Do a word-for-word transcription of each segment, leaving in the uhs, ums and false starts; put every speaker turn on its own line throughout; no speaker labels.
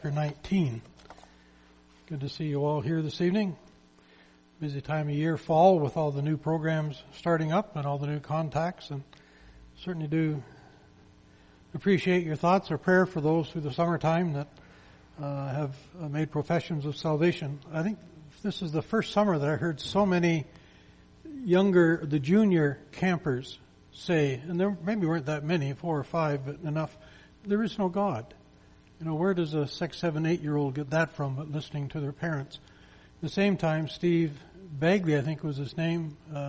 chapter nineteen. Good to see you all here this evening. Busy time of year, fall, with all the new programs starting up and all the new contacts, and certainly do appreciate your thoughts or prayer for those through the summertime that uh, have uh, made professions of salvation. I think this is the first summer that I heard so many younger, the junior campers say, and there maybe weren't that many, four or five, but enough, there is no God. You know, where does a six, seven, eight-year-old get that from but listening to their parents? At the same time, Steve Bagley, I think was his name, uh,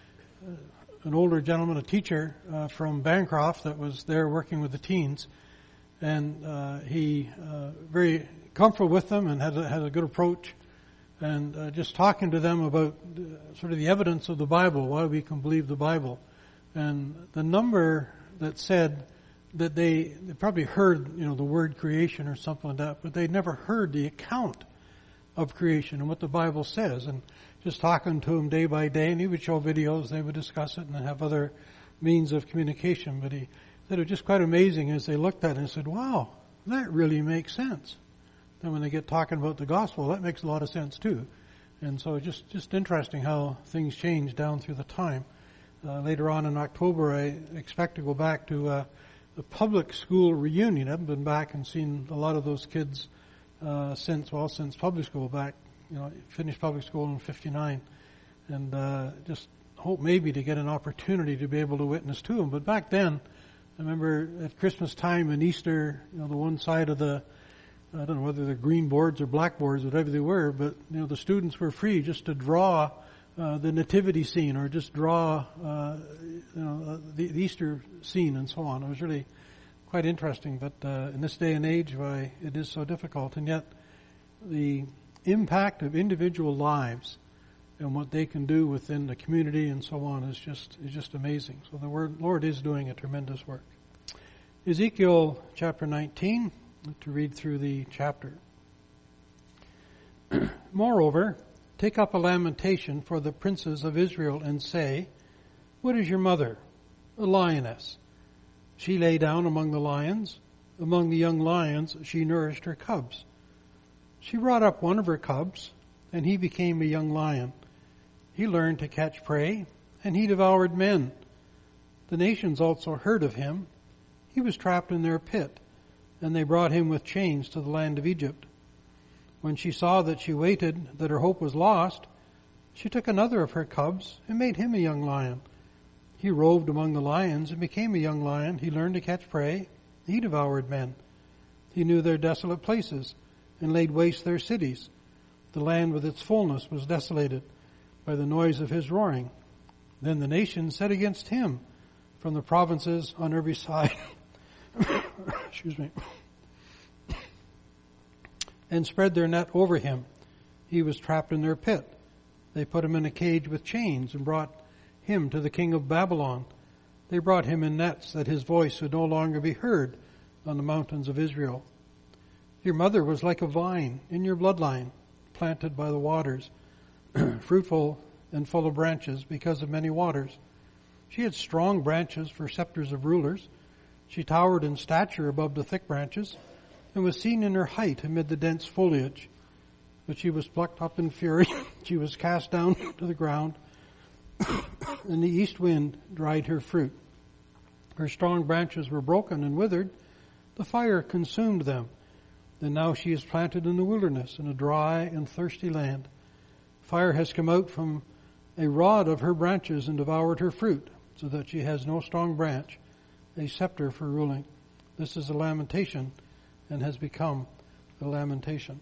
an older gentleman, a teacher uh, from Bancroft that was there working with the teens, and uh, he uh, very comfortable with them and had a, had a good approach, and uh, just talking to them about uh, sort of the evidence of the Bible, why we can believe the Bible, and the number that said that they, they probably heard, you know, the word creation or something like that, but they'd never heard the account of creation and what the Bible says. And just talking to him day by day, and he would show videos, they would discuss it, and have other means of communication. But he said it was just quite amazing as they looked at it and said, wow, that really makes sense. Then when they get talking about the gospel, that makes a lot of sense too. And so just, just interesting how things change down through the time. Uh, later on in October, I expect to go back to uh, the public school reunion. I haven't been back and seen a lot of those kids uh, since, well, since public school back, you know, finished public school in fifty-nine. And uh, just hope maybe to get an opportunity to be able to witness to them. But back then, I remember at Christmas time and Easter, you know, the one side of the, I don't know whether they're green boards or black boards, whatever they were, but, you know, the students were free just to draw uh, the nativity scene or just draw, uh, you know, the, the Easter scene and so on. It was really quite interesting, but uh, in this day and age, why it is so difficult. And yet, the impact of individual lives and what they can do within the community and so on is just is just amazing. So the word, Lord is doing a tremendous work. Ezekiel chapter nineteen, to read through the chapter. Moreover, take up a lamentation for the princes of Israel and say, what is your mother? A lioness. She lay down among the lions. Among the young lions she nourished her cubs. She brought up one of her cubs, and he became a young lion. He learned to catch prey, and he devoured men. The nations also heard of him. He was trapped in their pit, and they brought him with chains to the land of Egypt. When she saw that she waited, that her hope was lost, she took another of her cubs and made him a young lion. He roved among the lions and became a young lion. He learned to catch prey. He devoured men. He knew their desolate places and laid waste their cities. The land with its fullness was desolated by the noise of his roaring. Then the nations set against him from the provinces on every side. Excuse me. And spread their net over him. He was trapped in their pit. They put him in a cage with chains and brought him to the king of Babylon. They brought him in nets that his voice would no longer be heard on the mountains of Israel. Your mother was like a vine in your bloodline, planted by the waters, fruitful and full of branches because of many waters. She had strong branches for scepters of rulers. She towered in stature above the thick branches and was seen in her height amid the dense foliage. But she was plucked up in fury. She was cast down to the ground, and the east wind dried her fruit. Her strong branches were broken and withered. The fire consumed them. And now she is planted in the wilderness, in a dry and thirsty land. Fire has come out from a rod of her branches and devoured her fruit, so that she has no strong branch, a scepter for ruling. This is a lamentation, and has become a lamentation.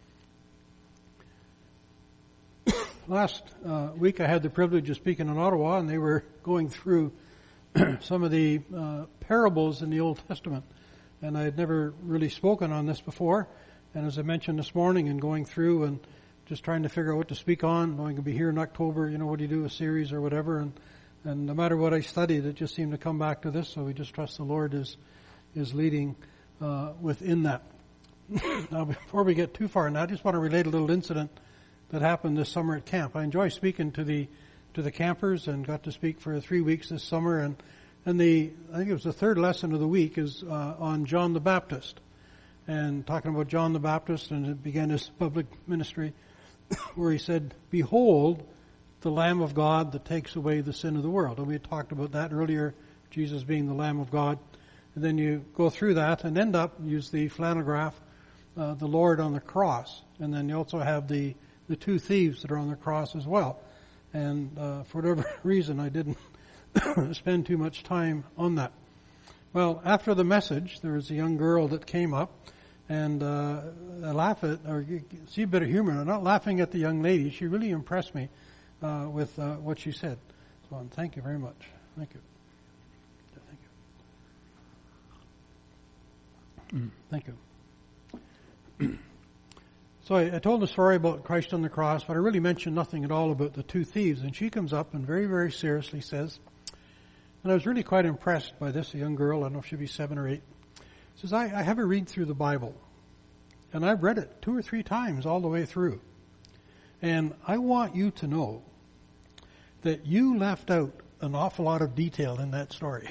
Last uh, week I had the privilege of speaking in Ottawa, and they were going through some of the uh, parables in the Old Testament. And I had never really spoken on this before. And as I mentioned this morning, and going through and just trying to figure out what to speak on, knowing I'll be here in October, you know, what do you do, a series or whatever. And, and no matter what I studied, it just seemed to come back to this. So we just trust the Lord is is leading uh, within that. Now, before we get too far, now I just want to relate a little incident that happened this summer at camp. I enjoy speaking to the to the campers, and got to speak for three weeks this summer. And and the I think it was the third lesson of the week is uh, on John the Baptist. and talking about John the Baptist, and it began his public ministry, where he said, "Behold, the Lamb of God that takes away the sin of the world." And we had talked about that earlier, Jesus being the Lamb of God. And then you go through that and end up, use the flannel graph, uh, the Lord on the cross. And then you also have the, the two thieves that are on the cross as well. And uh, for whatever reason, I didn't spend too much time on that. Well, after the message, there was a young girl that came up, and uh, I laugh at, or see a bit of humor. I'm not laughing at the young lady. She really impressed me uh, with uh, what she said. So thank you very much. Thank you. Thank you. Mm, thank you. So I, I told the story about Christ on the cross, but I really mentioned nothing at all about the two thieves. And she comes up and very, very seriously says, and I was really quite impressed by this, a young girl, I don't know if she'd be seven or eight, says, I, I have a read through the Bible, and I've read it two or three times all the way through. And I want you to know that you left out an awful lot of detail in that story.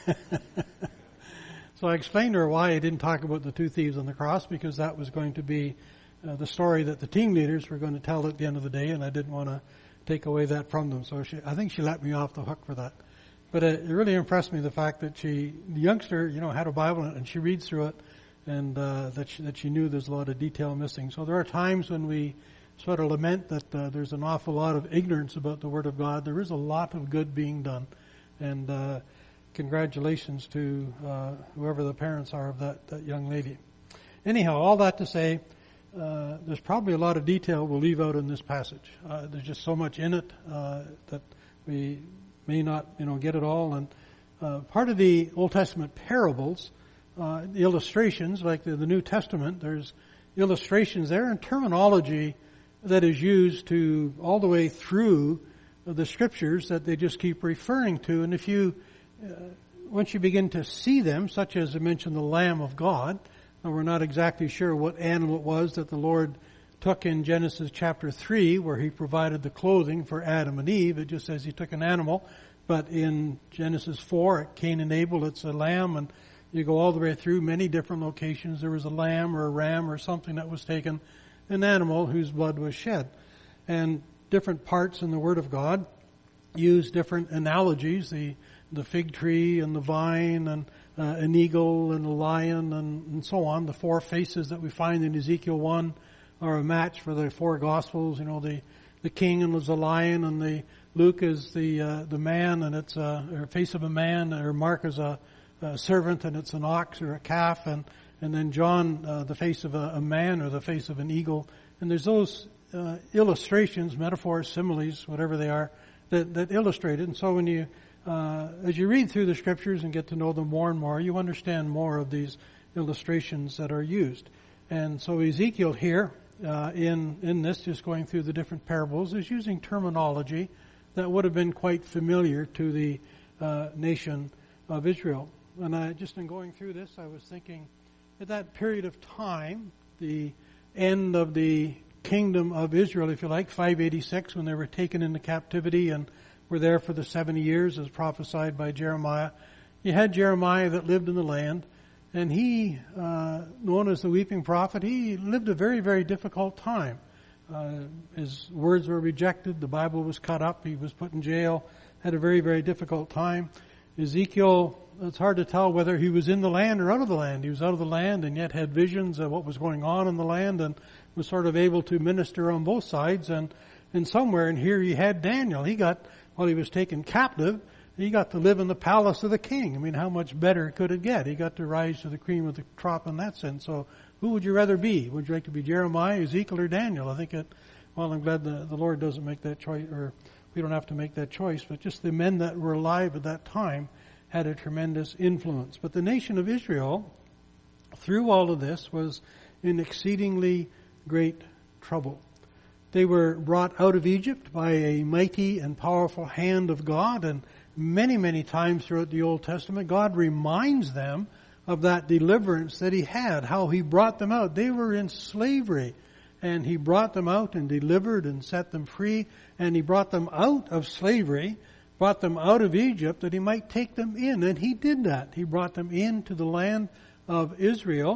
So I explained to her why I didn't talk about the two thieves on the cross, because that was going to be uh, the story that the team leaders were going to tell at the end of the day, and I didn't want to take away that from them. So she, I think she let me off the hook for that. But it, it really impressed me, the fact that she, the youngster, you know, had a Bible and she reads through it, and uh, that she, that she knew there's a lot of detail missing. So there are times when we sort of lament that uh, there's an awful lot of ignorance about the Word of God. There is a lot of good being done, and uh, congratulations to uh, whoever the parents are of that, that young lady. Anyhow, all that to say, uh, there's probably a lot of detail we'll leave out in this passage. Uh, there's just so much in it uh, that we may not, you know, get it all. And uh, part of the Old Testament parables, uh, the illustrations, like the, the New Testament, there's illustrations there and terminology that is used to all the way through the Scriptures that they just keep referring to. And if you, uh, once you begin to see them, such as I mentioned, the Lamb of God, and we're not exactly sure what animal it was that the Lord took in Genesis chapter three, where He provided the clothing for Adam and Eve. It just says He took an animal. But in Genesis four, at Cain and Abel, it's a lamb, and you go all the way through many different locations. There was a lamb or a ram or something that was taken, an animal whose blood was shed. And different parts in the Word of God use different analogies, the the fig tree and the vine and uh, an eagle and a lion and, and so on. The four faces that we find in Ezekiel one are a match for the four Gospels. You know, the, the king is a lion, and the Luke is the uh, the man, and it's a or face of a man, or Mark is a, a servant, and it's an ox or a calf, and and then John, uh, the face of a, a man or the face of an eagle. And there's those uh, illustrations, metaphors, similes, whatever they are, that, that illustrate it. And so when you, uh, as you read through the Scriptures and get to know them more and more, you understand more of these illustrations that are used. And so Ezekiel here, uh, in, in this, just going through the different parables, is using terminology that would have been quite familiar to the uh, nation of Israel. And I, just in going through this, I was thinking, at that period of time, the end of the kingdom of Israel, if you like, five eighty-six, when they were taken into captivity and were there for the seventy years as prophesied by Jeremiah. You had Jeremiah that lived in the land, and he, uh, known as the weeping prophet, he lived a very, very difficult time. Uh, his words were rejected, the Bible was cut up, he was put in jail, had a very, very difficult time. Ezekiel, it's hard to tell whether he was in the land or out of the land. He was out of the land and yet had visions of what was going on in the land, and was sort of able to minister on both sides. And, and somewhere in here you had Daniel. He got, while he was taken captive, he got to live in the palace of the king. I mean, how much better could it get? He got to rise to the cream of the crop in that sense. So who would you rather be? Would you like to be Jeremiah, Ezekiel, or Daniel? I think it, well, I'm glad the, the Lord doesn't make that choice, or we don't have to make that choice, but just the men that were alive at that time had a tremendous influence. But the nation of Israel, through all of this, was in exceedingly great trouble. They were brought out of Egypt by a mighty and powerful hand of God, and many, many times throughout the Old Testament, God reminds them of that deliverance that He had, how He brought them out. They were in slavery, and He brought them out and delivered and set them free, and He brought them out of slavery, brought them out of Egypt that He might take them in, and He did that. He brought them into the land of Israel.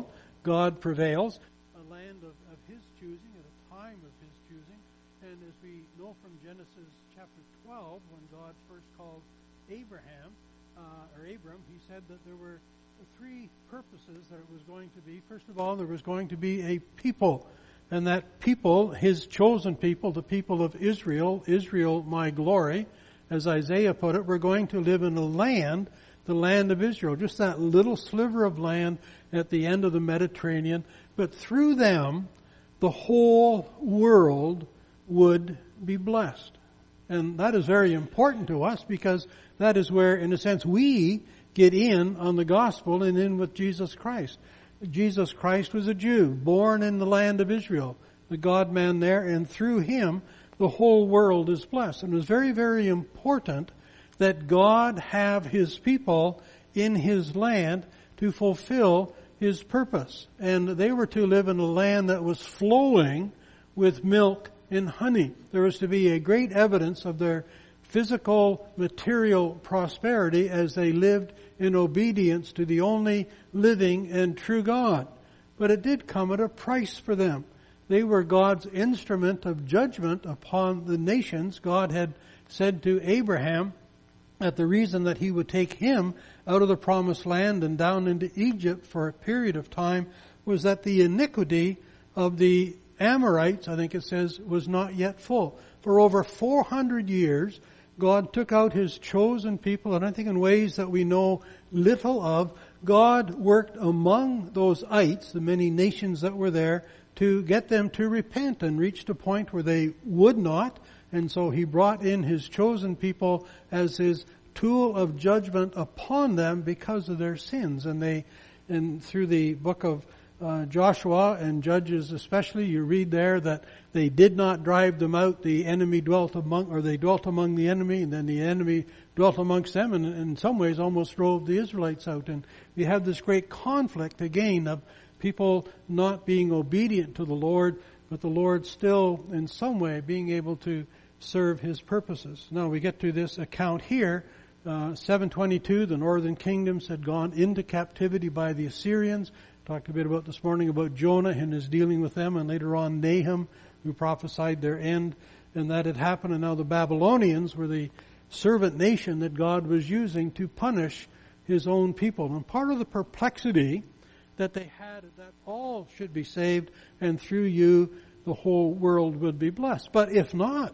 God prevails, a land of, of His choosing at a time of His choosing. And as we know from Genesis chapter twelve, when God first called Abraham, uh, or Abram, He said that there were three purposes that it was going to be. First of all, there was going to be a people. And that people, His chosen people, the people of Israel, Israel my glory, as Isaiah put it, we're going to live in a land, the land of Israel, just that little sliver of land at the end of the Mediterranean. But through them, the whole world would be blessed. And that is very important to us, because that is where, in a sense, we get in on the gospel and in with Jesus Christ. Jesus Christ was a Jew, born in the land of Israel, the God-man there, and through Him, the whole world is blessed. And it was very, very important that God have His people in His land to fulfill His purpose. And they were to live in a land that was flowing with milk and honey. There was to be a great evidence of their physical, material prosperity as they lived in obedience to the only living and true God. But it did come at a price for them. They were God's instrument of judgment upon the nations. God had said to Abraham that the reason that He would take him out of the promised land and down into Egypt for a period of time was that the iniquity of the Amorites, I think it says, was not yet full. For over four hundred years, God took out His chosen people, and I think in ways that we know little of. God worked among those ites, the many nations that were there, to get them to repent, and reached a point where they would not. And so He brought in His chosen people as His tool of judgment upon them because of their sins. And they, and through the book of Uh, Joshua and Judges especially, you read there that they did not drive them out. The enemy dwelt among, or they dwelt among the enemy, and then the enemy dwelt amongst them, and in some ways almost drove the Israelites out. And we have this great conflict again of people not being obedient to the Lord, but the Lord still in some way being able to serve His purposes. Now we get to this account here. Uh, seven twenty-two, the northern kingdoms had gone into captivity by the Assyrians. Talked a bit about this morning about Jonah and his dealing with them, and later on Nahum, who prophesied their end, and that had happened. And now the Babylonians were the servant nation that God was using to punish His own people. And part of the perplexity that they had is that all should be saved, and through you the whole world would be blessed. But if not,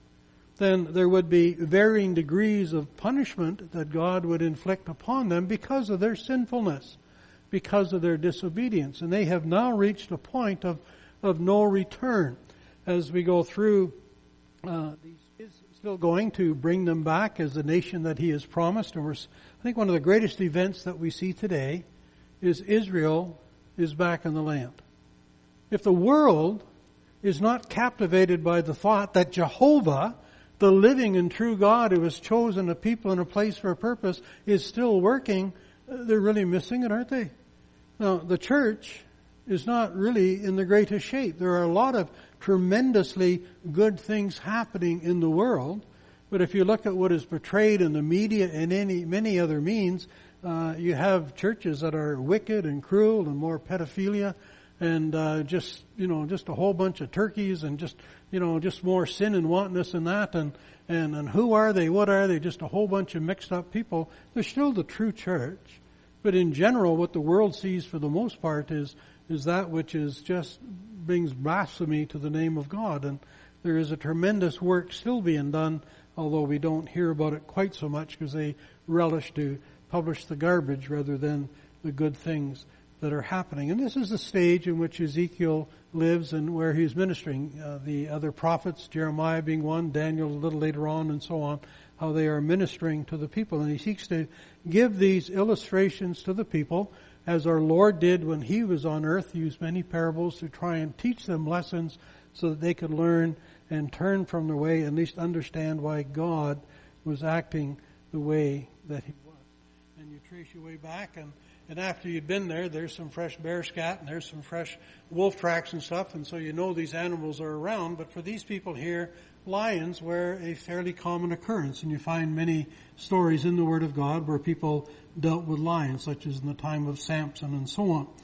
then there would be varying degrees of punishment that God would inflict upon them because of their sinfulness, because of their disobedience. And they have now reached a point of, of no return. As we go through, uh, He is still going to bring them back as the nation that He has promised. And we're, I think one of the greatest events that we see today is Israel is back in the land. If the world is not captivated by the thought that Jehovah, the living and true God who has chosen a people and a place for a purpose, is still working, they're really missing it, aren't they? Now, the church is not really in the greatest shape. There are a lot of tremendously good things happening in the world, but if you look at what is portrayed in the media and any many other means, uh, you have churches that are wicked and cruel and more pedophilia and uh, just, you know, just a whole bunch of turkeys and just, you know, just more sin and wantonness and that. And, and, and who are they? What are they? Just a whole bunch of mixed up people. They're still the true church. But in general, what the world sees for the most part is is that which is just brings blasphemy to the name of God. And there is a tremendous work still being done, although we don't hear about it quite so much because they relish to publish the garbage rather than the good things that are happening. And this is the stage in which Ezekiel lives and where he's ministering. Uh, the other prophets, Jeremiah being one, Daniel a little later on, and so on, how they are ministering to the people. And he seeks to give these illustrations to the people, as our Lord did when He was on earth, used many parables to try and teach them lessons so that they could learn and turn from their way, at least understand why God was acting the way that He was. And you trace your way back, and, and after you'd been there, there's some fresh bear scat, and there's some fresh wolf tracks and stuff, and so you know these animals are around. But for these people here, lions were a fairly common occurrence, and you find many stories in the Word of God where people dealt with lions, such as in the time of Samson and so on.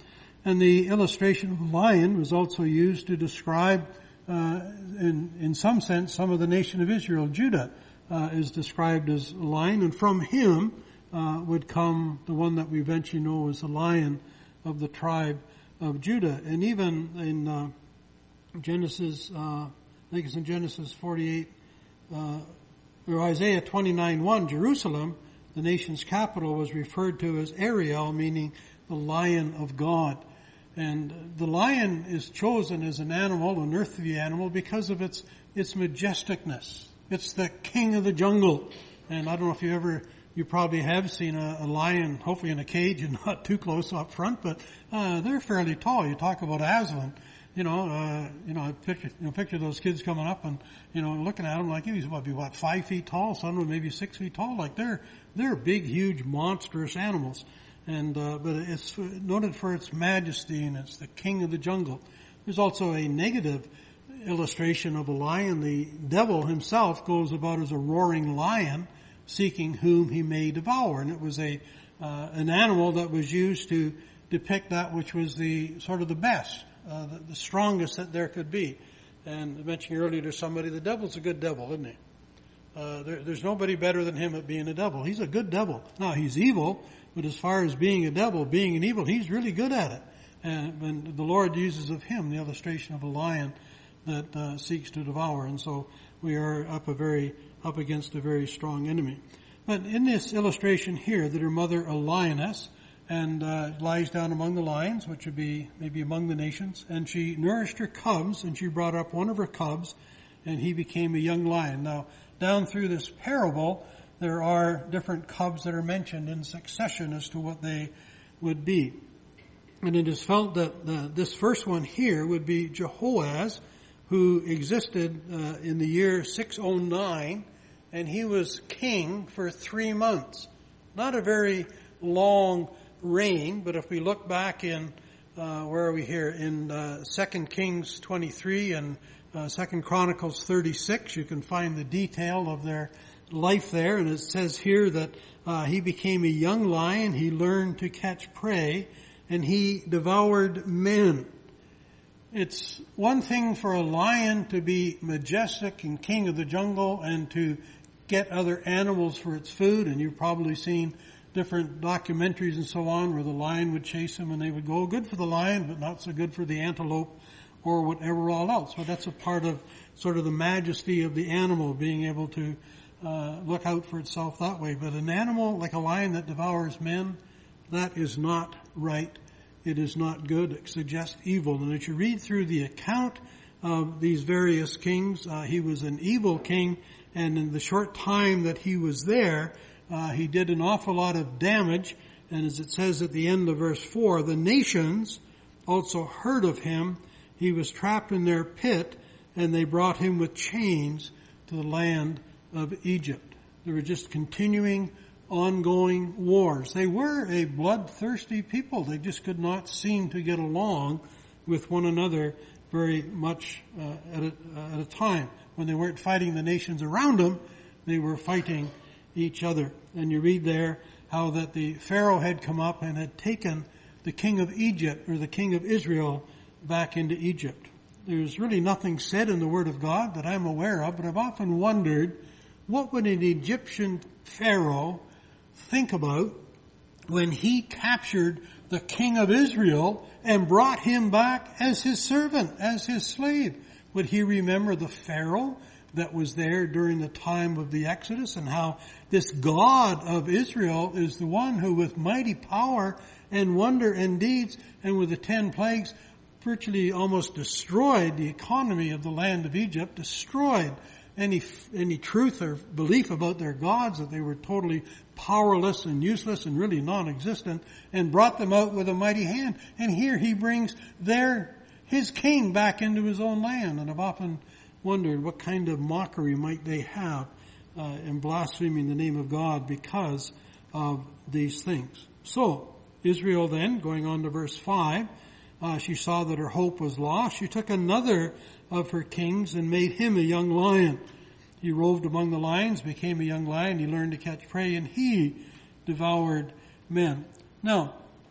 And the illustration of a lion was also used to describe, uh, in, in some sense, some of the nation of Israel. Judah uh, is described as a lion, and from him uh, would come the one that we eventually know as the Lion of the tribe of Judah. And even in uh, Genesis, uh, I think it's in Genesis forty-eight, uh, or Isaiah twenty-nine one, Jerusalem, the nation's capital, was referred to as Ariel, meaning the Lion of God. And the lion is chosen as an animal, an earthly animal, because of its its majesticness. It's the king of the jungle. And I don't know if you ever, you probably have seen a, a lion, hopefully in a cage and not too close up front, but uh, they're fairly tall. You talk about Aslan. You know, uh, you know, I picture, you know, picture those kids coming up and, you know, looking at them like, he's what, be what, five feet tall, some of them maybe six feet tall. Like they're, they're big, huge, monstrous animals. And, uh, but it's noted for its majesty, and it's the king of the jungle. There's also a negative illustration of a lion. The devil himself goes about as a roaring lion, seeking whom he may devour. And it was a, uh, an animal that was used to depict that which was the, sort of the best. Uh, the, the strongest that there could be. And I mentioned earlier to somebody, the devil's a good devil, isn't he? Uh, there, there's nobody better than him at being a devil. He's a good devil. Now, he's evil, but as far as being a devil, being an evil, he's really good at it. And, and the Lord uses of him the illustration of a lion that uh, seeks to devour. And so we are up a very, up against a very strong enemy. But in this illustration here, that her mother, a lioness, and uh, lies down among the lions, which would be maybe among the nations. And she nourished her cubs, and she brought up one of her cubs, and he became a young lion. Now, down through this parable, there are different cubs that are mentioned in succession as to what they would be. And it is felt that the, this first one here would be Jehoaz, who existed uh, in the year six oh nine, and he was king for three months. Not a very long reign, but if we look back in, uh, where are we here, in uh, Second Kings twenty-three and uh, Second Chronicles thirty-six, you can find the detail of their life there, and it says here that uh, he became a young lion, he learned to catch prey, and he devoured men. It's one thing for a lion to be majestic and king of the jungle and to get other animals for its food, and you've probably seen different documentaries and so on where the lion would chase him and they would go, good for the lion, but not so good for the antelope or whatever all else. But that's a part of sort of the majesty of the animal, being able to uh, look out for itself that way. But an animal like a lion that devours men, that is not right. It is not good. It suggests evil. And as you read through the account of these various kings, uh, he was an evil king, and in the short time that he was there, Uh, he did an awful lot of damage, and as it says at the end of verse four, the nations also heard of him. He was trapped in their pit, and they brought him with chains to the land of Egypt. There were just continuing, ongoing wars. They were a bloodthirsty people. They just could not seem to get along with one another very much uh, at, a, uh, at a time. When they weren't fighting the nations around them, they were fighting each other. And you read there how that the Pharaoh had come up and had taken the king of Egypt, or the king of Israel, back into Egypt. There's really nothing said in the Word of God that I'm aware of, but I've often wondered, what would an Egyptian Pharaoh think about when he captured the king of Israel and brought him back as his servant, as his slave? Would he remember the Pharaoh that was there during the time of the Exodus, and how this God of Israel is the one who with mighty power and wonder and deeds and with the ten plagues virtually almost destroyed the economy of the land of Egypt, destroyed any any truth or belief about their gods, that they were totally powerless and useless and really non-existent, and brought them out with a mighty hand. And here he brings their his king back into his own land. And I've often wondered what kind of mockery might they have uh, in blaspheming the name of God because of these things. So, Israel then, going on to verse five, uh, she saw that her hope was lost. She took another of her kings and made him a young lion. He roved among the lions, became a young lion. He learned to catch prey, and he devoured men. Now,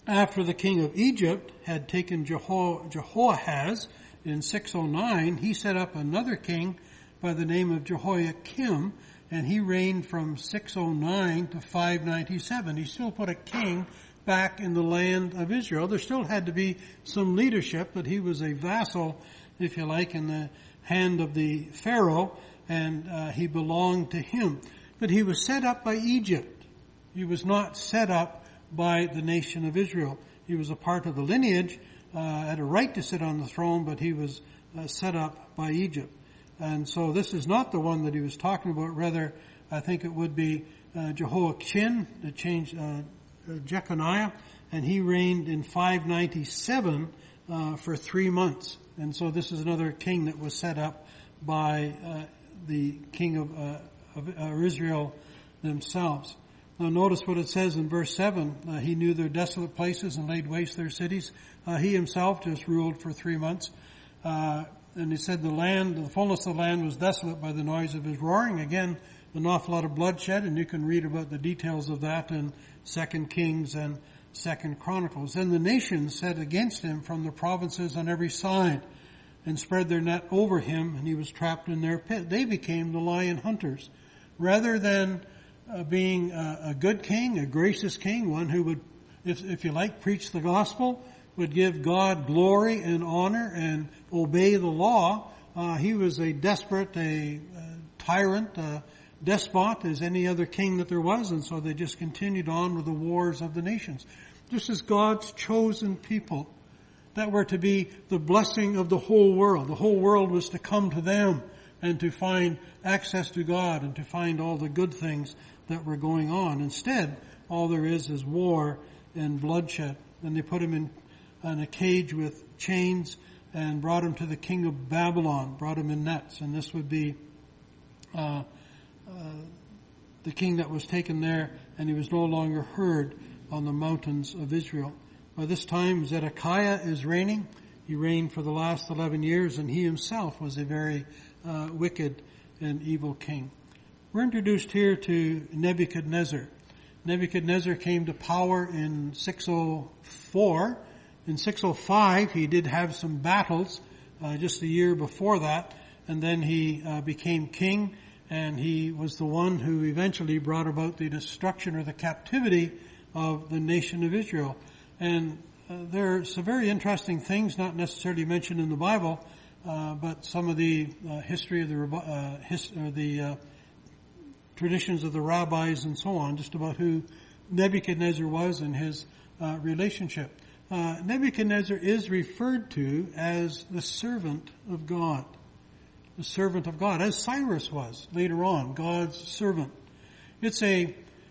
after the king of Egypt had taken Jeho- Jehoahaz in six oh nine, he set up another king by the name of Jehoiakim, and he reigned from six oh nine to five ninety-seven. He still put a king back in the land of Israel. There still had to be some leadership, but he was a vassal, if you like, in the hand of the Pharaoh, and uh, he belonged to him. But he was set up by Egypt. He was not set up by the nation of Israel. He was a part of the lineage, uh, had a right to sit on the throne, but he was uh, set up by Egypt. And so this is not the one that he was talking about. Rather, I think it would be uh, Jehoiachin, that changed uh, Jeconiah, and he reigned in five ninety-seven uh, for three months. And so this is another king that was set up by uh, the king of, uh, of uh, Israel themselves. Now notice what it says in verse seven. Uh, he knew their desolate places and laid waste their cities. Uh, he himself just ruled for three months. Uh, and he said the land, the fullness of the land was desolate by the noise of his roaring. Again, an awful lot of bloodshed, and you can read about the details of that in Second Kings and Second Chronicles. Then the nations set against him from the provinces on every side and spread their net over him, and he was trapped in their pit. They became the lion hunters. Rather than uh, being a, a good king, a gracious king, one who would, if, if you like, preach the gospel, would give God glory and honor and obey the law, uh, he was a desperate, a, a tyrant, a despot as any other king that there was, and so they just continued on with the wars of the nations. This is God's chosen people that were to be the blessing of the whole world. The whole world was to come to them and to find access to God and to find all the good things that were going on. Instead, all there is is war and bloodshed. And they put him in, in a cage with chains and brought him to the king of Babylon, brought him in nets. And this would be uh, uh, the king that was taken there, and he was no longer heard on the mountains of Israel. By this time, Zedekiah is reigning. He reigned for the last eleven years, and he himself was a very uh, wicked and evil king. We're introduced here to Nebuchadnezzar. Nebuchadnezzar came to power in six oh four. In six oh five, he did have some battles uh, just a year before that, and then he uh, became king, and he was the one who eventually brought about the destruction or the captivity of the nation of Israel. And uh, there are some very interesting things, not necessarily mentioned in the Bible, uh, but some of the uh, history of the uh, his, or the uh, traditions of the rabbis and so on, just about who Nebuchadnezzar was and his uh, relationship. Uh, Nebuchadnezzar is referred to as the servant of God. The servant of God, as Cyrus was later on, God's servant. It's a,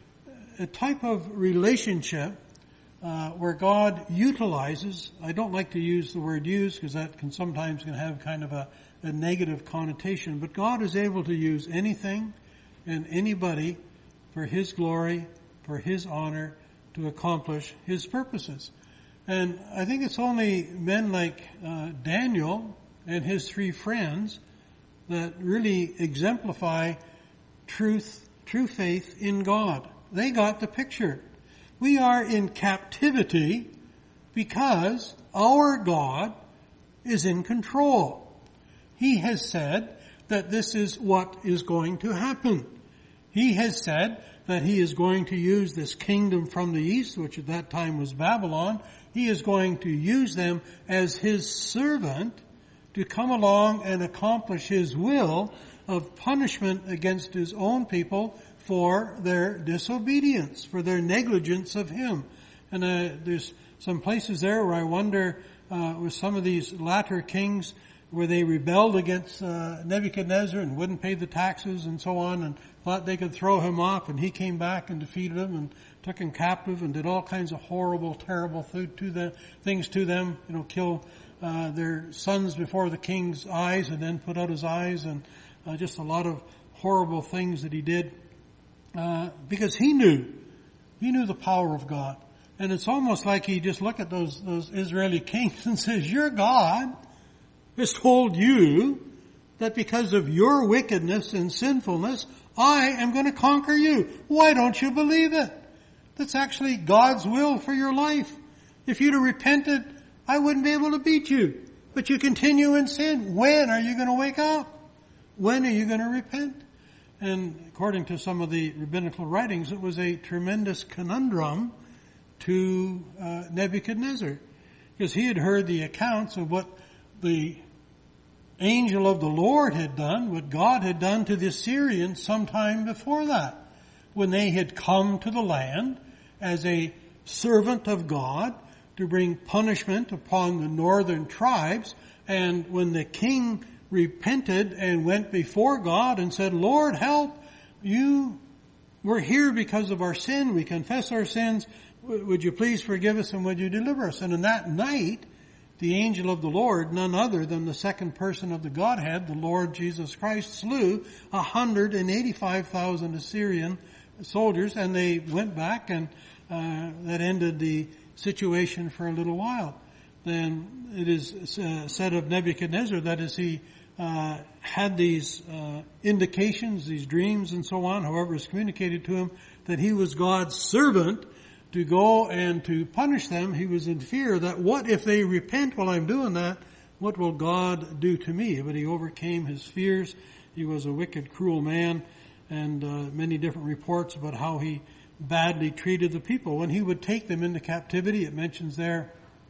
a type of relationship uh, where God utilizes, I don't like to use the word use because that can sometimes can have kind of a, a negative connotation, but God is able to use anything and anybody for His glory, for His honor, to accomplish His purposes. And I think it's only men like uh, Daniel and his three friends that really exemplify truth, true faith in God. They got the picture. We are in captivity because our God is in control. He has said that this is what is going to happen. He has said that He is going to use this kingdom from the east, which at that time was Babylon. He is going to use them as His servant to come along and accomplish His will of punishment against His own people for their disobedience, for their negligence of Him. And uh, there's some places there where I wonder, uh, with some of these latter kings, where they rebelled against uh, Nebuchadnezzar and wouldn't pay the taxes and so on, and thought they could throw him off, and he came back and defeated them and took him captive and did all kinds of horrible, terrible th- to them, things to them, you know, kill uh, their sons before the king's eyes and then put out his eyes, and uh, just a lot of horrible things that he did. Uh, because he knew, he knew the power of God. And it's almost like he just looked at those, those Israeli kings and says, your God has told you that because of your wickedness and sinfulness, I am going to conquer you. Why don't you believe it? That's actually God's will for your life. If you'd have repented, I wouldn't be able to beat you. But you continue in sin. When are you going to wake up? When are you going to repent? And according to some of the rabbinical writings, it was a tremendous conundrum to uh, Nebuchadnezzar, because he had heard the accounts of what the angel of the Lord had done, what God had done to the Assyrians sometime before that, when they had come to the land as a servant of God to bring punishment upon the northern tribes. And when the king repented and went before God and said, Lord, help, you, we're here because of our sin, we confess our sins, would you please forgive us and would you deliver us? And in that night, the angel of the Lord, none other than the second person of the Godhead, the Lord Jesus Christ, slew one hundred eighty-five thousand Assyrian soldiers, and they went back, and uh, that ended the situation for a little while. Then it is uh, said of Nebuchadnezzar that as he uh, had these uh, indications, these dreams and so on, however it was communicated to him, that he was God's servant to go and to punish them, he was in fear that what if they repent while I'm doing that, what will God do to me? But he overcame his fears. He was a wicked, cruel man, and uh, many different reports about how he badly treated the people. When he would take them into captivity, it mentions there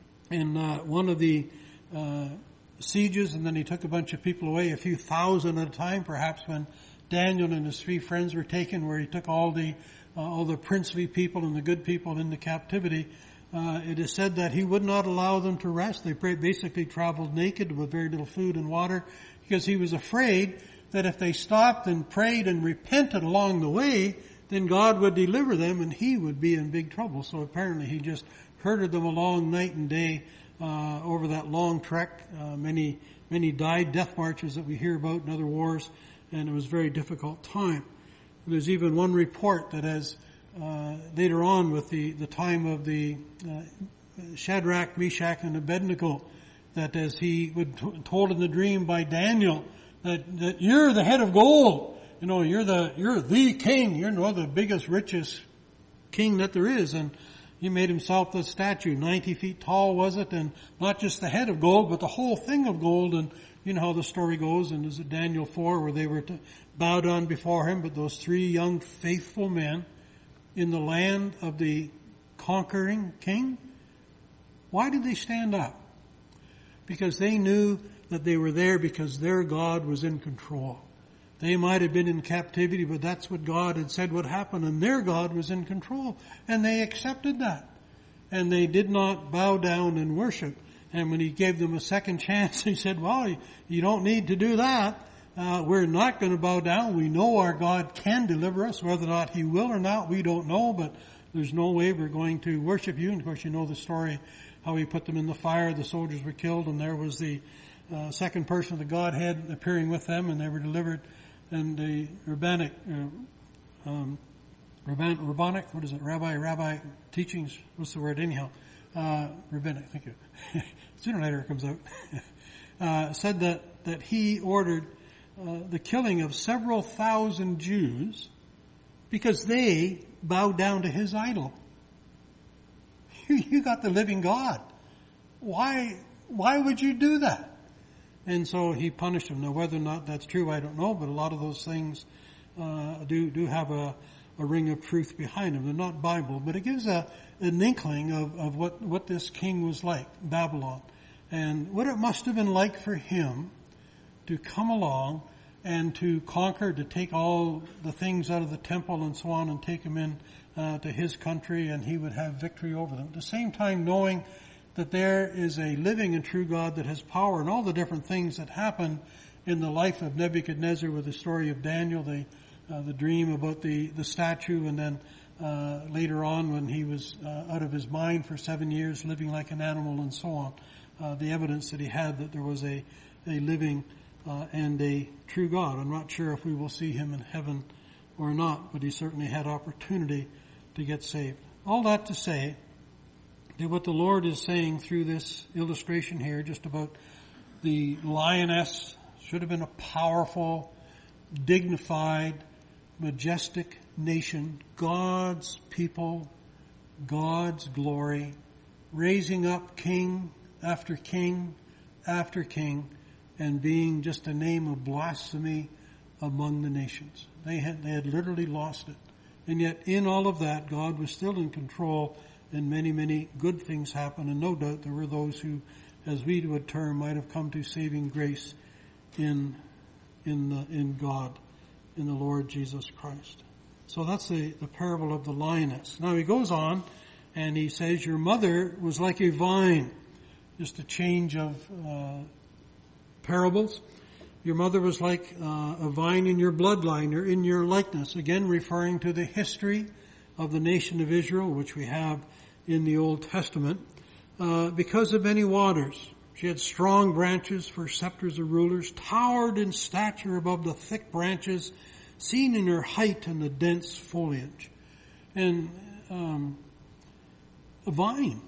in uh, one of the uh, sieges, and then he took a bunch of people away, a few thousand at a time, perhaps when Daniel and his three friends were taken, where he took all the uh, all the princely people and the good people into captivity. Uh, it is said that he would not allow them to rest. They basically traveled naked with very little food and water, because he was afraid that if they stopped and prayed and repented along the way, then God would deliver them and he would be in big trouble. So apparently he just herded them along night and day uh, over that long trek. Uh, many, many died, death marches that we hear about in other wars, and it was a very difficult time. There's even one report that as uh, later on with the, the time of the uh, Shadrach, Meshach, and Abednego, that as he was told in the dream by Daniel, that, that you're the head of gold. You know, you're the, you're the king. You're no the biggest, richest king that there is. And he made himself the statue, ninety feet tall was it, and not just the head of gold, but the whole thing of gold. And you know how the story goes, and is it Daniel four, where they were to bow down before him, but those three young faithful men in the land of the conquering king, why did they stand up? Because they knew that they were there because their God was in control. They might have been in captivity, but that's what God had said would happen, and their God was in control. And they accepted that. And they did not bow down and worship. And when he gave them a second chance, he said, well, you don't need to do that. Uh, we're not going to bow down. We know our God can deliver us. Whether or not he will or not, we don't know, but there's no way we're going to worship you. And of course, you know the story, how he put them in the fire. The soldiers were killed, and there was the uh, second person of the Godhead appearing with them, and they were delivered. And the rabbinic, uh, um, rabbin, rabbinic, what is it, rabbi, rabbi teachings, what's the word anyhow? Uh, rabbinic, thank you. Sooner or later it comes out. uh, said that, that he ordered uh, the killing of several thousand Jews because they bowed down to his idol. You got the living God. Why, why would you do that? And so he punished them. Now, whether or not that's true, I don't know, but a lot of those things uh, do do have a, a ring of truth behind them. They're not Bible, but it gives a, an inkling of, of what, what this king was like, Babylon, and what it must have been like for him to come along and to conquer, to take all the things out of the temple and so on and take them in uh, to his country, and he would have victory over them. At the same time, knowing that there is a living and true God that has power, and all the different things that happen in the life of Nebuchadnezzar with the story of Daniel, the uh, the dream about the, the statue, and then uh, later on when he was uh, out of his mind for seven years, living like an animal and so on, uh, the evidence that he had that there was a, a living uh, and a true God. I'm not sure if we will see him in heaven or not, but he certainly had opportunity to get saved. All that to say, that what the Lord is saying through this illustration here, just about the lioness, should have been a powerful, dignified, majestic nation, God's people, God's glory, raising up king after king after king, and being just a name of blasphemy among the nations. They had, they had literally lost it. And yet in all of that, God was still in control, and many, many good things happened. And no doubt there were those who, as we would term, might have come to saving grace in, in the, in God, in the Lord Jesus Christ. So that's the, the parable of the lioness. Now he goes on and he says, your mother was like a vine. Just a change of uh, parables. Your mother was like uh, a vine in your bloodline or in your likeness. Again, referring to the history of the nation of Israel, which we have in the Old Testament. Uh, because of many waters, she had strong branches for scepters of rulers, towered in stature above the thick branches, seen in her height and the dense foliage. And um, a vine,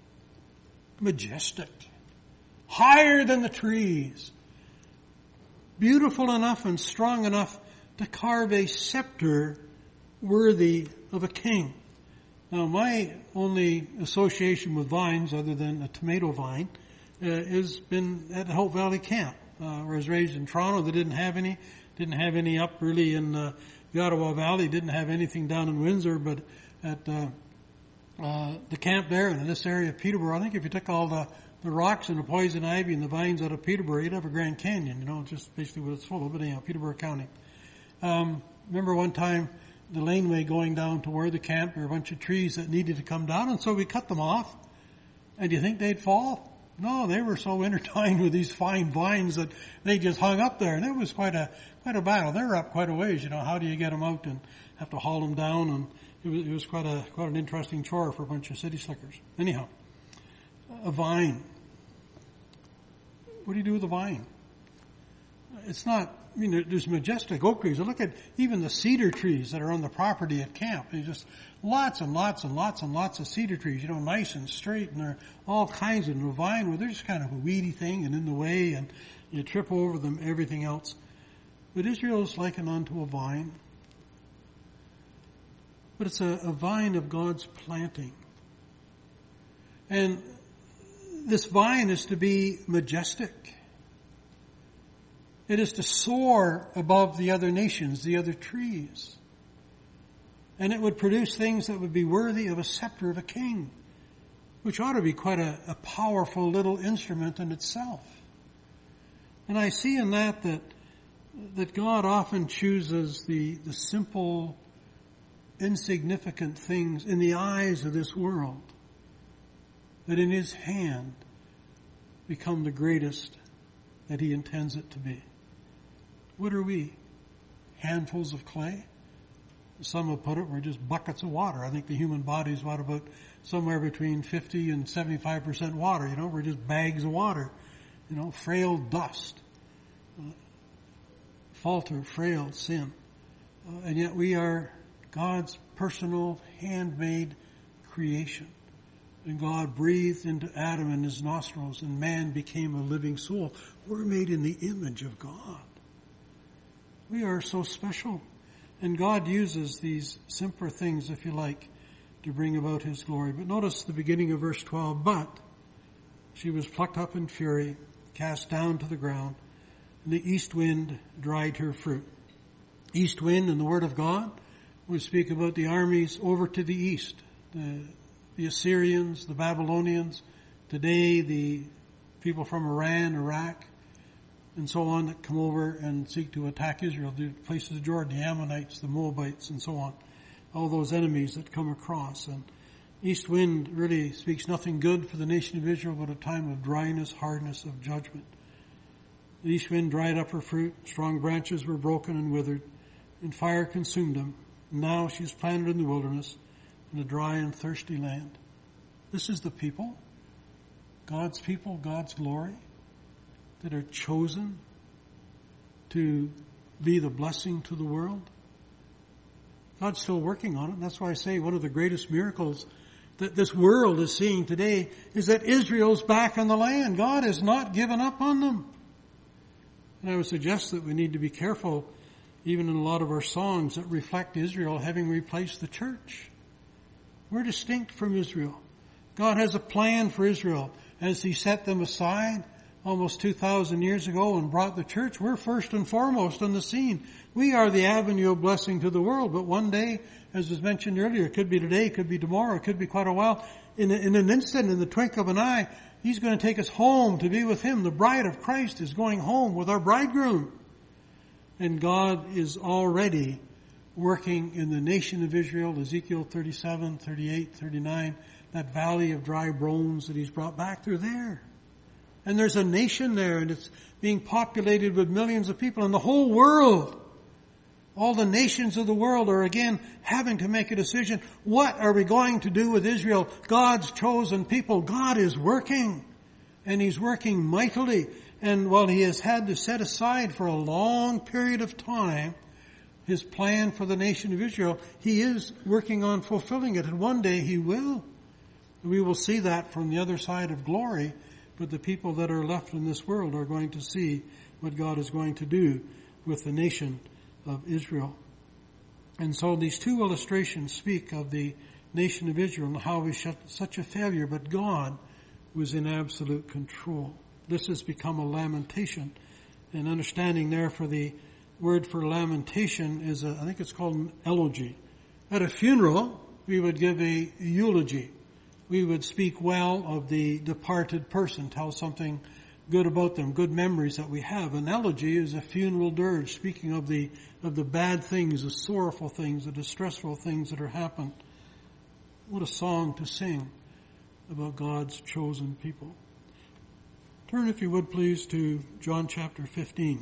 majestic, higher than the trees, beautiful enough and strong enough to carve a scepter worthy of a king. Now, my only association with vines, other than a tomato vine, uh, has been at the Hope Valley Camp. Uh, I was raised in Toronto. They didn't have any. Didn't have any up really in uh, the Ottawa Valley. Didn't have anything down in Windsor, but at uh, uh, the camp there and in this area of Peterborough, I think if you took all the the rocks and the poison ivy and the vines out of Peterborough, you'd have a Grand Canyon, you know, just basically what it's full of, but anyhow, Peterborough County. Um, remember one time, the laneway going down to where the camp, there were a bunch of trees that needed to come down, and so we cut them off. And do you think they'd fall? No, they were so intertwined with these fine vines that they just hung up there, and it was quite a, quite a battle. They were up quite a ways, you know, how do you get them out and have to haul them down, and it was, it was quite a, quite an interesting chore for a bunch of city slickers. Anyhow. A vine. What do you do with a vine? It's not, I mean, there's majestic oak trees. Look at even the cedar trees that are on the property at camp. There's just lots and lots and lots and lots of cedar trees, you know, nice and straight, and they're all kinds of, and a vine, well, they're just kind of a weedy thing and in the way, and you trip over them, everything else. But Israel is likened unto a vine. But it's a, a vine of God's planting. And this vine is to be majestic. It is to soar above the other nations, the other trees. And it would produce things that would be worthy of a scepter of a king, which ought to be quite a, a powerful little instrument in itself. And I see in that that, that God often chooses the, the simple, insignificant things in the eyes of this world, that in His hand become the greatest that He intends it to be. What are we? Handfuls of clay? Some have put it, we're just buckets of water. I think the human body is what, about somewhere between fifty and seventy-five percent water. You know, we're just bags of water. You know, frail dust. Uh, falter, frail sin. Uh, and yet we are God's personal, handmade creation. And God breathed into Adam in his nostrils, and man became a living soul. We're made in the image of God. We are so special. And God uses these simpler things, if you like, to bring about His glory. But notice the beginning of verse twelve. But she was plucked up in fury, cast down to the ground, and the east wind dried her fruit. East wind in the Word of God would speak about the armies over to the east. The, the Assyrians, the Babylonians, today the people from Iran, Iraq, and so on that come over and seek to attack Israel, the places of Jordan, the Ammonites, the Moabites, and so on. All those enemies that come across. And east wind really speaks nothing good for the nation of Israel, but a time of dryness, hardness, of judgment. The east wind dried up her fruit, strong branches were broken and withered, and fire consumed them. And now she is planted in the wilderness, in a dry and thirsty land. This is the people, God's people, God's glory, that are chosen to be the blessing to the world. God's still working on it. And that's why I say one of the greatest miracles that this world is seeing today is that Israel's back in the land. God has not given up on them. And I would suggest that we need to be careful, even in a lot of our songs that reflect Israel having replaced the church. We're distinct from Israel. God has a plan for Israel. As He set them aside almost two thousand years ago and brought the church, we're first and foremost on the scene. We are the avenue of blessing to the world, but one day, as was mentioned earlier, it could be today, it could be tomorrow, it could be quite a while. In, a, in an instant, in the twinkle of an eye, He's going to take us home to be with Him. The bride of Christ is going home with our bridegroom. And God is already working in the nation of Israel, Ezekiel thirty-seven, thirty-eight, thirty-nine, that valley of dry bones that He's brought back, they're there. And there's a nation there, and it's being populated with millions of people in the whole world. All the nations of the world are again having to make a decision. What are we going to do with Israel, God's chosen people? God is working, and He's working mightily. And while He has had to set aside for a long period of time His plan for the nation of Israel, He is working on fulfilling it, and one day He will. We will see that from the other side of glory, but the people that are left in this world are going to see what God is going to do with the nation of Israel. And so these two illustrations speak of the nation of Israel and how it was such a failure, but God was in absolute control. This has become a lamentation. And understanding there for the word for lamentation is, a, I think it's called an elegy. At a funeral, we would give a eulogy. We would speak well of the departed person, tell something good about them, good memories that we have. An elegy is a funeral dirge, speaking of the of the bad things, the sorrowful things, the distressful things that are happened. What a song to sing about God's chosen people. Turn, if you would please, to John chapter fifteen.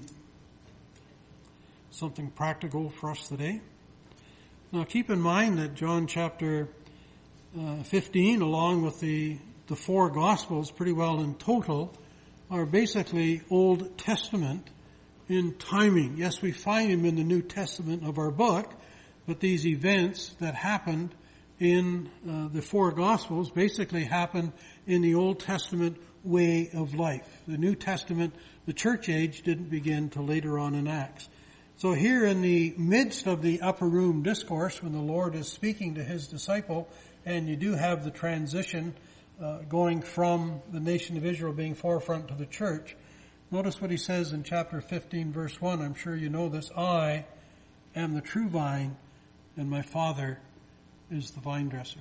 Something practical for us today. Now keep in mind that John chapter uh, fifteen, along with the, the four Gospels, pretty well in total, are basically Old Testament in timing. Yes, we find them in the New Testament of our book, but these events that happened in uh, the four Gospels basically happened in the Old Testament way of life. The New Testament, the church age, didn't begin till later on in Acts. So here in the midst of the upper room discourse, when the Lord is speaking to His disciple, and you do have the transition uh, going from the nation of Israel being forefront to the church, notice what He says in chapter fifteen, verse one. I'm sure you know this. I am the true vine, and my Father is the vine dresser.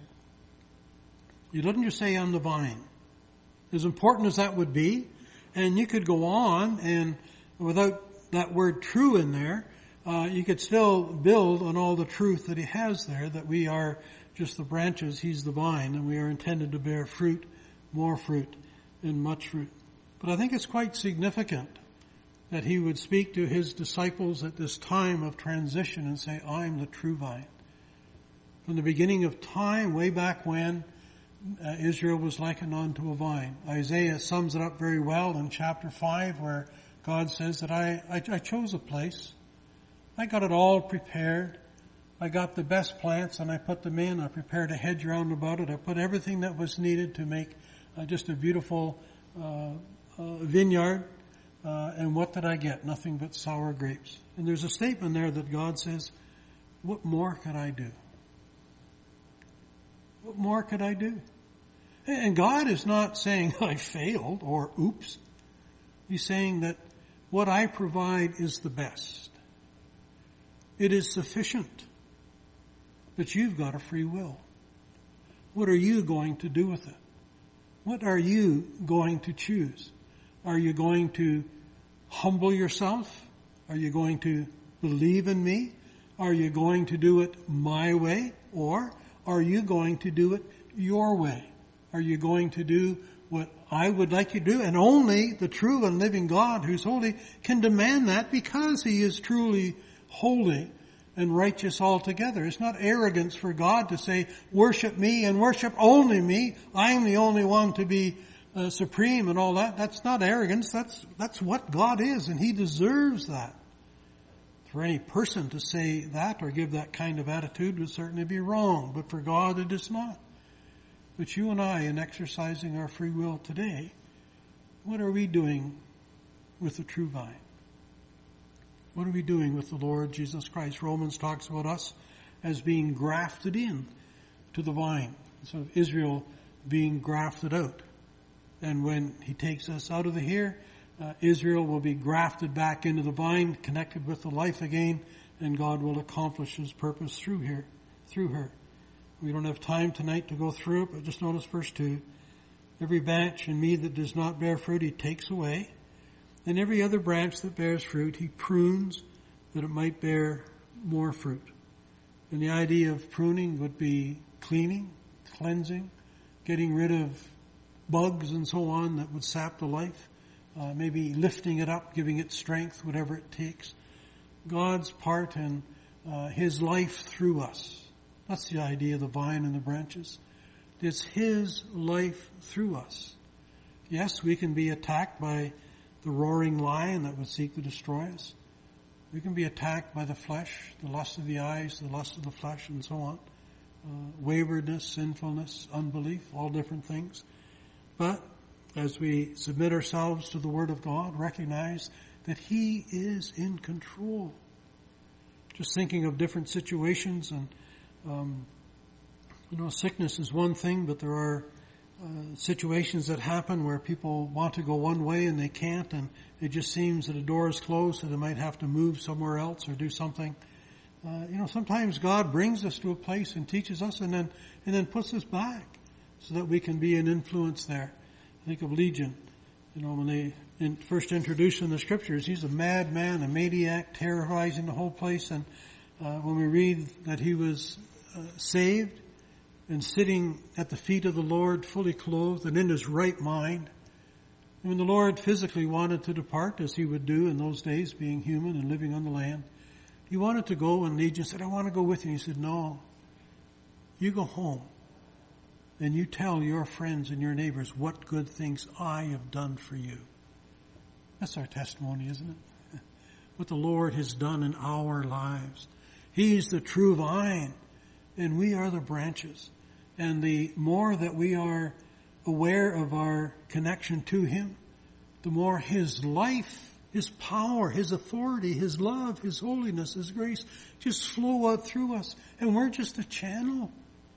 He doesn't just say, I'm the vine. As important as that would be, and you could go on, and without that word true in there, uh, you could still build on all the truth that He has there, that we are just the branches, He's the vine, and we are intended to bear fruit, more fruit, and much fruit. But I think it's quite significant that He would speak to His disciples at this time of transition and say, I'm the true vine. From the beginning of time, way back when, uh, Israel was likened unto a vine. Isaiah sums it up very well in chapter five, where God says that I, I, I chose a place. I got it all prepared. I got the best plants and I put them in. I prepared a hedge round about it. I put everything that was needed to make uh, just a beautiful uh, uh, vineyard. Uh, and what did I get? Nothing but sour grapes. And there's a statement there that God says, what more could I do? What more could I do? And God is not saying I failed or oops. He's saying that what I provide is the best. It is sufficient. But you've got a free will. What are you going to do with it? What are you going to choose? Are you going to humble yourself? Are you going to believe in me? Are you going to do it my way? Or are you going to do it your way? Are you going to do what I would like you to do? And only the true and living God, who's holy, can demand that, because He is truly holy and righteous altogether. It's not arrogance for God to say, worship me and worship only me. I'm the only one to be uh, supreme and all that. That's not arrogance. That's, that's what God is, and He deserves that. For any person to say that or give that kind of attitude would certainly be wrong, but for God it is not. But you and I, in exercising our free will today, what are we doing with the true vine? What are we doing with the Lord Jesus Christ? Romans talks about us as being grafted in to the vine. So Israel being grafted out. And when he takes us out of the here, uh, Israel will be grafted back into the vine, connected with the life again, and God will accomplish his purpose through here, through her. We don't have time tonight to go through it, but just notice verse two. Every branch in me that does not bear fruit, he takes away. And every other branch that bears fruit, he prunes that it might bear more fruit. And the idea of pruning would be cleaning, cleansing, getting rid of bugs and so on that would sap the life, uh, maybe lifting it up, giving it strength, whatever it takes. God's part in uh, his life through us. That's the idea of the vine and the branches. It's his life through us. Yes, we can be attacked by the roaring lion that would seek to destroy us. We can be attacked by the flesh, the lust of the eyes, the lust of the flesh, and so on. Uh, waywardness, sinfulness, unbelief, all different things. But as we submit ourselves to the Word of God, recognize that he is in control. Just thinking of different situations, and um, you know, sickness is one thing, but there are uh, situations that happen where people want to go one way and they can't, and it just seems that a door is closed, so they might have to move somewhere else or do something. Uh, you know, sometimes God brings us to a place and teaches us, and then and then puts us back so that we can be an influence there. Think of Legion. You know, when they in, first introduced in the scriptures, he's a madman, a maniac, terrorizing the whole place. And uh, when we read that he was uh, saved and sitting at the feet of the Lord, fully clothed and in his right mind, when the Lord physically wanted to depart, as he would do in those days, being human and living on the land, he wanted to go, and Legion said, I want to go with you. He said, no, you go home and you tell your friends and your neighbors what good things I have done for you. That's our testimony, isn't it? What the Lord has done in our lives. He's the true vine, and we are the branches. And the more that we are aware of our connection to him, the more his life, his power, his authority, his love, his holiness, his grace just flow out through us. And we're just a channel.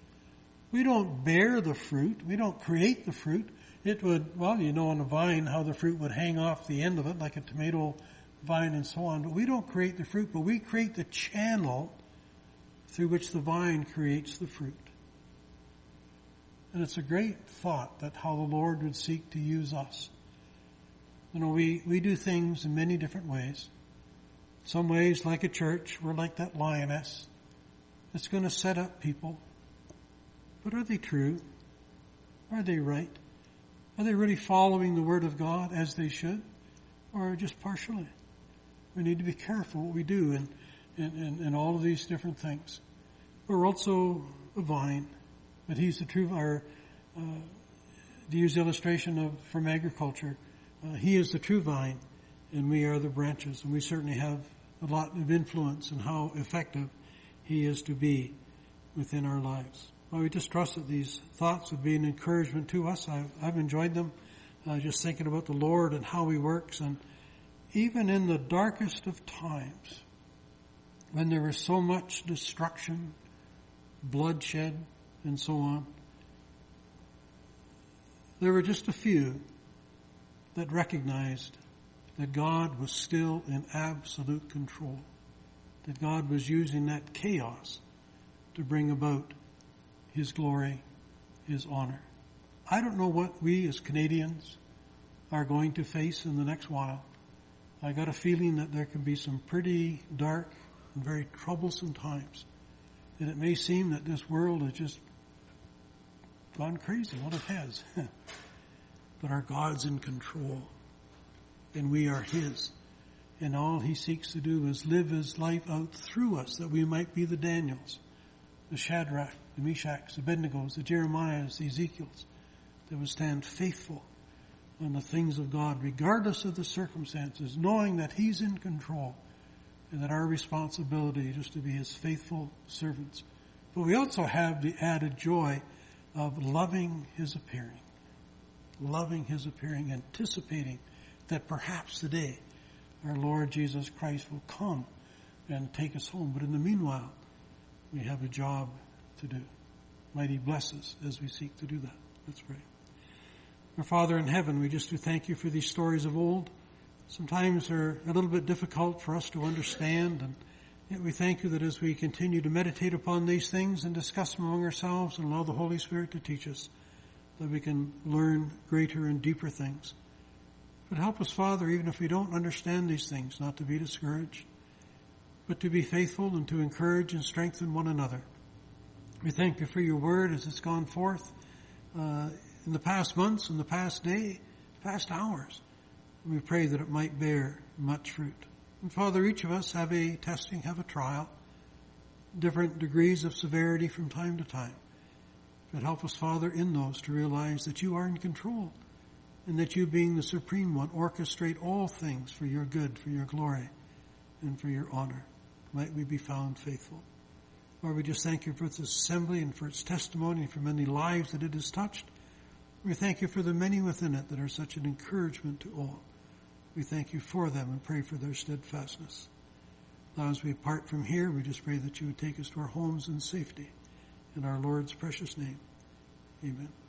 We don't bear the fruit. We don't create the fruit. It would, well, you know on a vine how the fruit would hang off the end of it like a tomato vine and so on. But we don't create the fruit, but we create the channel through which the vine creates the fruit. And it's a great thought that how the Lord would seek to use us. You know, we, we do things in many different ways. Some ways, like a church, we're like that lioness that's going to set up people. But are they true? Are they right? Are they really following the Word of God as they should? Or just partially? We need to be careful what we do in, in, in, in all of these different things. We're also a vine, but he's the true, or uh, to use illustration of from agriculture, uh, he is the true vine, and we are the branches, and we certainly have a lot of influence in how effective he is to be within our lives. Well, we just trust that these thoughts would be an encouragement to us. I've, I've enjoyed them, uh, just thinking about the Lord and how he works. And even in the darkest of times, when there was so much destruction, bloodshed, and so on, there were just a few that recognized that God was still in absolute control, that God was using that chaos to bring about his glory, his honor. I don't know what we as Canadians are going to face in the next while. I got a feeling that there can be some pretty dark and very troublesome times. And it may seem that this world has just gone crazy. Well, it has. But our God's in control. And we are his. And all he seeks to do is live his life out through us, that we might be the Daniels, the Shadrach, the Meshachs, the Abednegos, the Jeremiahs, the Ezekiels, that would stand faithful on the things of God, regardless of the circumstances, knowing that he's in control, and that our responsibility is to be his faithful servants. But we also have the added joy of loving his appearing, loving his appearing, anticipating that perhaps today our Lord Jesus Christ will come and take us home. But in the meanwhile, we have a job to do. Might he bless us as we seek to do that. Let's pray. Our Father in heaven, we just do thank you for these stories of old. Sometimes they're a little bit difficult for us to understand, and yet we thank you that as we continue to meditate upon these things and discuss them among ourselves and allow the Holy Spirit to teach us, that we can learn greater and deeper things. But help us, Father, even if we don't understand these things, not to be discouraged, but to be faithful and to encourage and strengthen one another. We thank you for your word as it's gone forth uh, in the past months, in the past day, past hours. And we pray that it might bear much fruit. And Father, each of us have a testing, have a trial, different degrees of severity from time to time. But help us, Father, in those to realize that you are in control and that you, being the supreme one, orchestrate all things for your good, for your glory, and for your honor. Might we be found faithful. Lord, we just thank you for this assembly and for its testimony and for many lives that it has touched. We thank you for the many within it that are such an encouragement to all. We thank you for them and pray for their steadfastness. Now, as we part from here, we just pray that you would take us to our homes in safety. In our Lord's precious name, amen.